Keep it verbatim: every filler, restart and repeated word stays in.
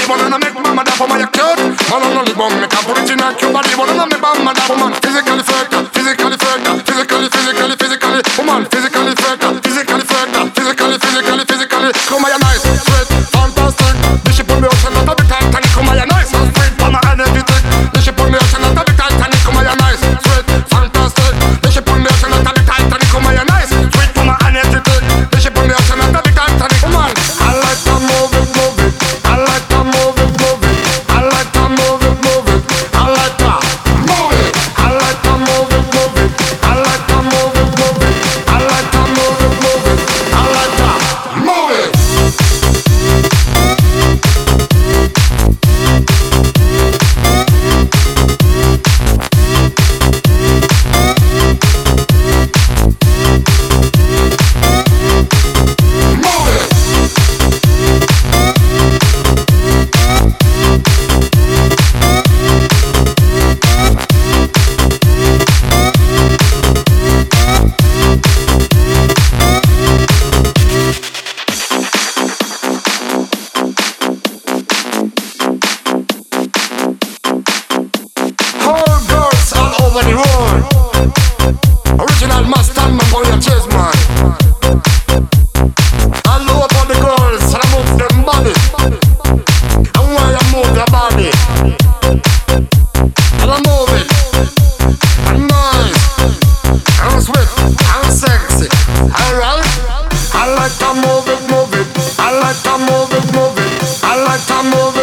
body, wanna make mama da for my cute. Man on only bum, me can't put it in a cute body, wanna make mama da for man. Physically fertile, physically fertile, physically, physically, physically, woman, physically fertile, physically fertile, physically, physically, physically. Come on, nice, sweet, fantastic. This ship on the ocean, not a bit Titanic. Come on, nice, sweet, for my energetic. This ship on the ocean, not a bit Titanic. Come on, nice, sweet, fantastic. This ship on the ocean, not a bit Titanic. Come on, nice, sweet, for my energetic. This ship on the ocean, not a bit Titanic. Come on, I like to move it, move it. I like to move it, move it. I like to move it, move it. I like to move it. I like to move it, move it. I like to move it, move it. I like to move it, move it. I like to move it. Whole girls all over the world. Original master man for your chest, man. All over the girls, and I move them body. And why I move your body, and I move it, and nice, and sweet, and sexy. Alright, I like to move it, move it. I like to move it, move it. I like to move